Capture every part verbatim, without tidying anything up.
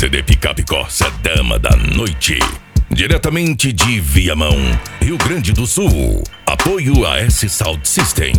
C D Picape Corsa Dama da Noite. Diretamente de Viamão, Rio Grande do Sul. Apoio a S Sound System.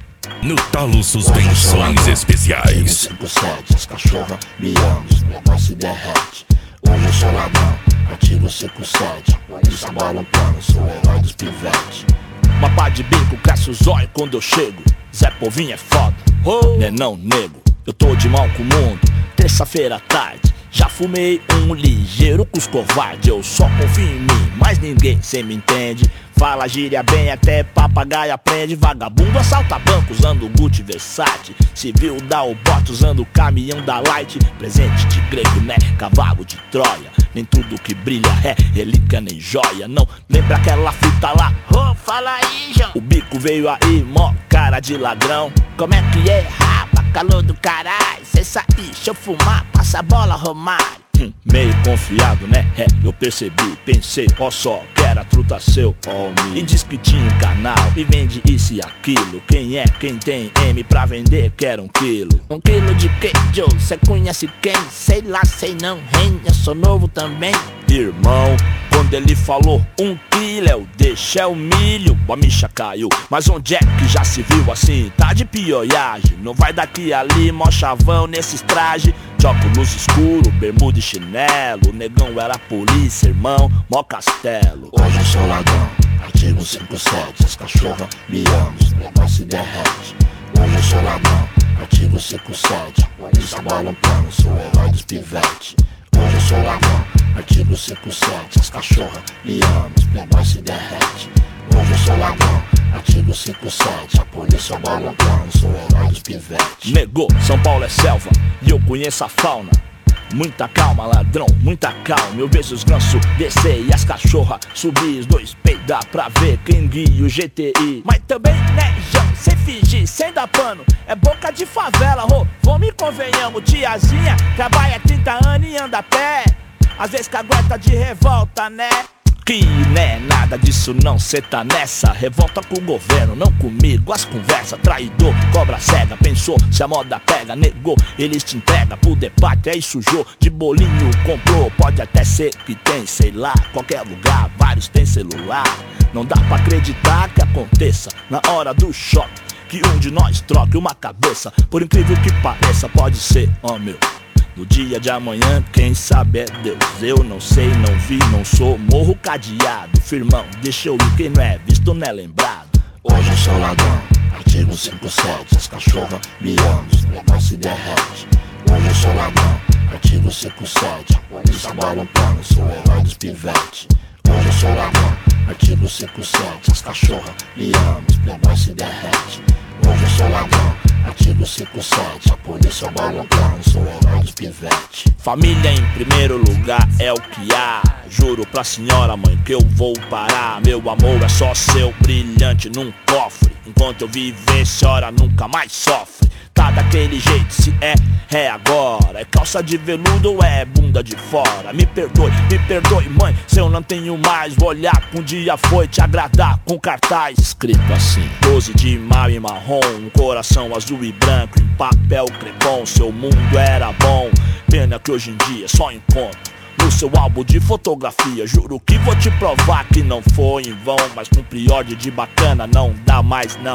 No talo suspensões especiais. cinco sete, as cachorras me amam, os menores se derrete. Hoje eu sou ladrão, artigo cinco sete. Polícia bola um plano, sou o herói dos pivetes. Mapa de bico, cresce o zóio quando eu chego. Zé Povinho é foda, oh. Né não, nego, eu tô de mal com o mundo. Terça-feira à tarde, já fumei um ligeiro com os covardes. Eu só confio em mim, mas ninguém cê me entende. Fala gíria bem, até papagaio aprende. Vagabundo assalta banco usando Gucci Versace. Civil dá o bote usando o caminhão da Light. Presente de grego, né? Cavalo de Troia. Nem tudo que brilha é relíquia nem joia. Não lembra aquela fita lá? Oh, fala aí, João. O bico veio aí, mó cara de ladrão. Como é que é, rapa? Calor do caralho. Cê sair, deixa eu fumar, passa a bola, Romário. Hum, meio confiado, né? É, eu percebi, pensei, ó só, quero a truta seu, homem. E diz que tinha um canal e vende isso e aquilo. Quem é, quem tem M pra vender, quer um quilo. Um quilo de queijo, cê conhece quem? Sei lá, sei não, hein? Eu sou novo também. Irmão, quando ele falou um quilo, eu deixei o milho, a micha caiu. Mas onde é que já se viu assim? Tá de pioiagem, não vai daqui ali, mó chavão nesses trajes. De óculos escuro, bermuda e chinelo. O negão era polícia, irmão, mó castelo. Hoje eu sou ladrão, artigo cinco sete. As cachorras me amam, os menores se derrete. Hoje eu sou ladrão, artigo cinco sete. Polícia bola um plano, sou o herói dos pivetes. Hoje eu sou ladrão, artigo cinco sete. As cachorras me amam, os menores se derrete. Hoje eu sou ladrão, artigo cinco sete. A polícia bola um plano, sou o herói dos pivetes. Negou, São Paulo é selva e eu conheço a fauna. Muita calma, ladrão, muita calma. Eu vejo os gansos descer e as cachorras subir. Os dois peidar pra ver quem guia o G T I. Mas também, né, João, sem fingir, sem dar pano. É boca de favela, ô, vamos e convenhamos. Tiazinha trabalha trinta anos e anda a pé. Às vezes cagueta de revolta, né? Que né, nada disso não, cê tá nessa. Revolta com o governo, não comigo. As conversas, traidor, cobra cega. Pensou, se a moda pega, negou. Eles te entregam pro debate, aí sujou. De bolinho comprou, pode até ser que tem, sei lá. Qualquer lugar, vários tem celular. Não dá pra acreditar que aconteça na hora do choque, que um de nós troque uma cabeça. Por incrível que pareça, pode ser, ó, meu. No dia de amanhã, quem sabe é Deus. Eu não sei, não vi, não sou. Morro cadeado, firmão, deixa eu ir. Quem não é visto não é lembrado. Hoje eu sou ladrão, artigo cinco sete. As cachorras me amam, os menores se derrete. Hoje eu sou ladrão, artigo cinco sete. A polícia bola um plano, sou o herói dos pivetes. Hoje eu sou ladrão, artigo cinco sete. As cachorras me amam, os menores se derrete. Hoje eu sou ladrão, artigo cinco sete. A polícia bola um plano, sou o herói dos pivetes. Família em primeiro lugar é o que há. Juro pra senhora mãe que eu vou parar. Meu amor é só seu, brilhante num cofre. Enquanto eu viver, a senhora nunca mais sofre. Tá daquele jeito, se é, é agora. É calça de veludo ou é bunda de fora? Me perdoe, me perdoe mãe, se eu não tenho mais. Vou olhar que um dia foi te agradar com cartaz escrito assim: doze de maio em marrom, um coração azul e branco em papel crepom. Seu mundo era bom, pena que hoje em dia só encontro no seu álbum de fotografia. Juro que vou te provar que não foi em vão. Mas com prior de bacana não dá mais não.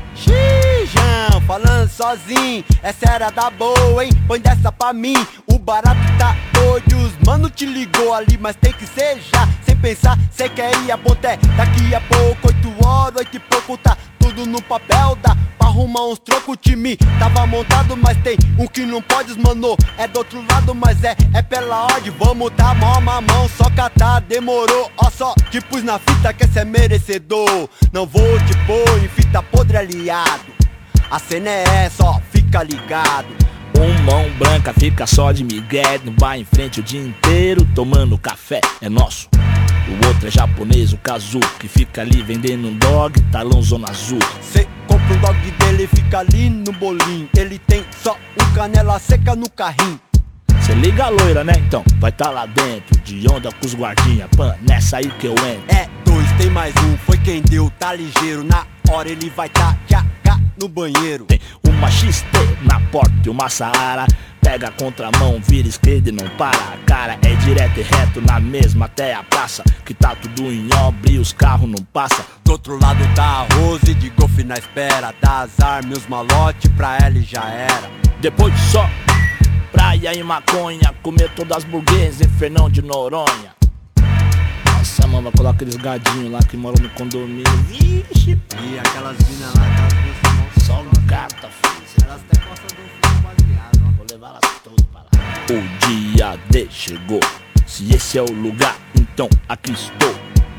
Xijão, falando sozinho, essa era da boa, hein? Põe dessa pra mim, o barato tá doido. Os mano te ligou ali, mas tem que ser já. Sem pensar, cê quer ir a ponté. Daqui a pouco, oito horas, oito e pouco, tá tudo no papel. Dá pra arrumar uns trocos, o time tava montado. Mas tem um que não pode, mano, é do outro lado. Mas é, é pela ordem, vamos dar mó mamão. Só catar, demorou, ó só te pus na fita que cê é merecedor. Não vou te pôr em fita podre aliado. A cena é essa, ó, fica ligado. Um mão branca fica só de migué, não vai em frente o dia inteiro tomando café, é nosso. O outro é japonês, o Kazu, que fica ali vendendo um dog, talão zona azul. Cê compra um dog dele, fica ali no bolinho. Ele tem só um canela seca no carrinho. Cê liga a loira, né? Então vai tá lá dentro, de onda com os guardinha. Pan, nessa aí que eu entro. É dois, tem mais um, foi quem deu, tá ligeiro. Na hora ele vai tá já cá no banheiro. Tem uma X T na porta e uma Saara. pega a contramão, vira esquerda e não para. A cara é direto e reto na mesma até a praça, que tá tudo em obra e os carros não passam. Do outro lado tá a Rose de golfe na espera, dá as armas e os malote, pra ela e já era. Depois só praia e maconha, comer todas as burguesas em Fernão de Noronha. Nossa, mano, vai colocar aqueles gadinhos lá que moram no condomínio. Vixe, e aquelas minas lá, aquelas minas só gata, filho. elas até gostam do filme baseado, ó. Vou levar elas todas para lá. O dia D chegou. Se esse é o lugar, então aqui estou.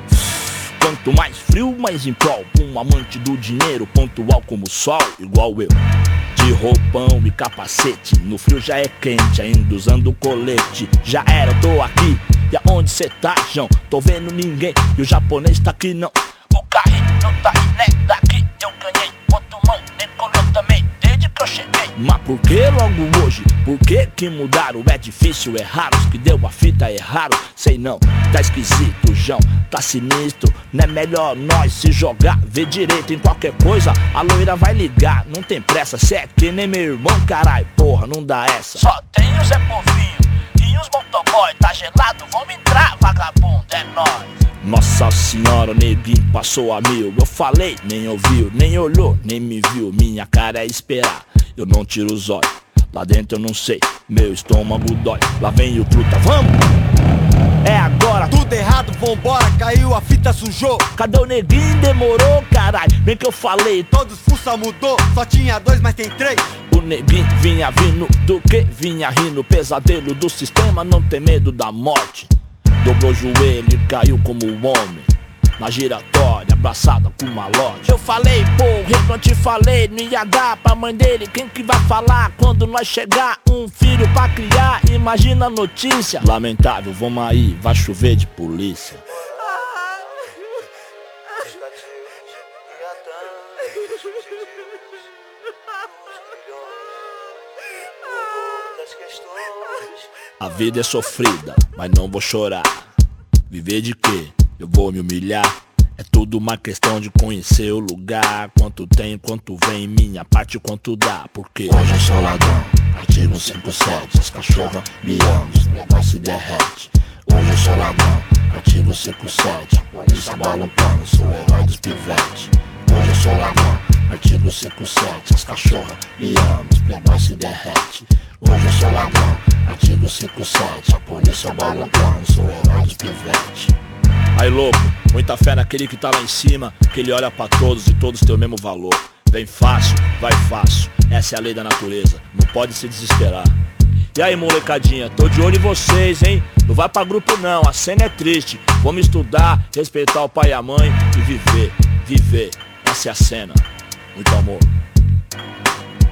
Quanto mais frio, mais em prol. Um amante do dinheiro, pontual como o sol, igual eu. De roupão e capacete, no frio já é quente, ainda usando colete. Já era, eu tô aqui. E aonde cê tá, João? Tô vendo ninguém. E o japonês tá aqui não. O carrinho não tá aí, né? Daqui eu ganhei. Outro mão decolou também, desde que eu cheguei. Mas por que logo hoje? Por que que mudaram? É difícil, é raro. Os que deu a fita é raro. Sei não, tá esquisito, João. Tá sinistro, não é melhor nós se jogar. Vê direito em qualquer coisa, a loira vai ligar. Não tem pressa, cê é que nem meu irmão, carai. Porra, não dá essa. Só tem o Zé Povinho e os motoboy. Tá gelado, vamos entrar, vagabundo, é nóis. Nossa senhora, o neguinho passou a mil. Eu falei, nem ouviu, nem olhou, nem me viu. Minha cara é esperar, eu não tiro os olhos. Lá dentro eu não sei, meu estômago dói. Lá vem o truta, vamos! É agora, tudo errado, vambora, caiu, a fita sujou. Cadê o neguinho? Demorou, caralho. Bem que eu falei, todos fuça mudou, só tinha dois, mas tem três. O neguinho vinha vindo, do que vinha rindo. Pesadelo do sistema, não tem medo da morte. Dobrou o joelho e caiu como um homem na giratória, abraçada com malote. Eu falei, porra, eu não te falei, não ia dar pra mãe dele. Quem que vai falar quando nós chegar? Um filho pra criar, imagina a notícia. Lamentável, vamos aí, vai chover de polícia. A vida é sofrida, mas não vou chorar. Viver de quê? Eu vou me humilhar. É tudo uma questão de conhecer o lugar. Quanto tem, quanto vem, minha parte, quanto dá. Porque hoje eu sou ladrão, artigo cinquenta e sete. As cachorras me amam, os negócios se derrete. Hoje eu sou ladrão, artigo cinquenta e sete. A polícia bola um pano, sou o herói dos pivetes. Hoje eu sou ladrão, artigo cinquenta e sete. As cachorras me amam, os negócios se derrete. Hoje eu sou ladrão, artigo cinquenta e sete. A polícia bola um pano, sou o herói dos pivetes. Aí louco, muita fé naquele que tá lá em cima, que ele olha pra todos e todos têm o mesmo valor. Vem fácil, vai fácil, essa é a lei da natureza, não pode se desesperar. E aí molecadinha, tô de olho em vocês, hein? Não vai pra grupo não, a cena é triste. Vamos estudar, respeitar o pai e a mãe e viver, viver, essa é a cena. Muito amor.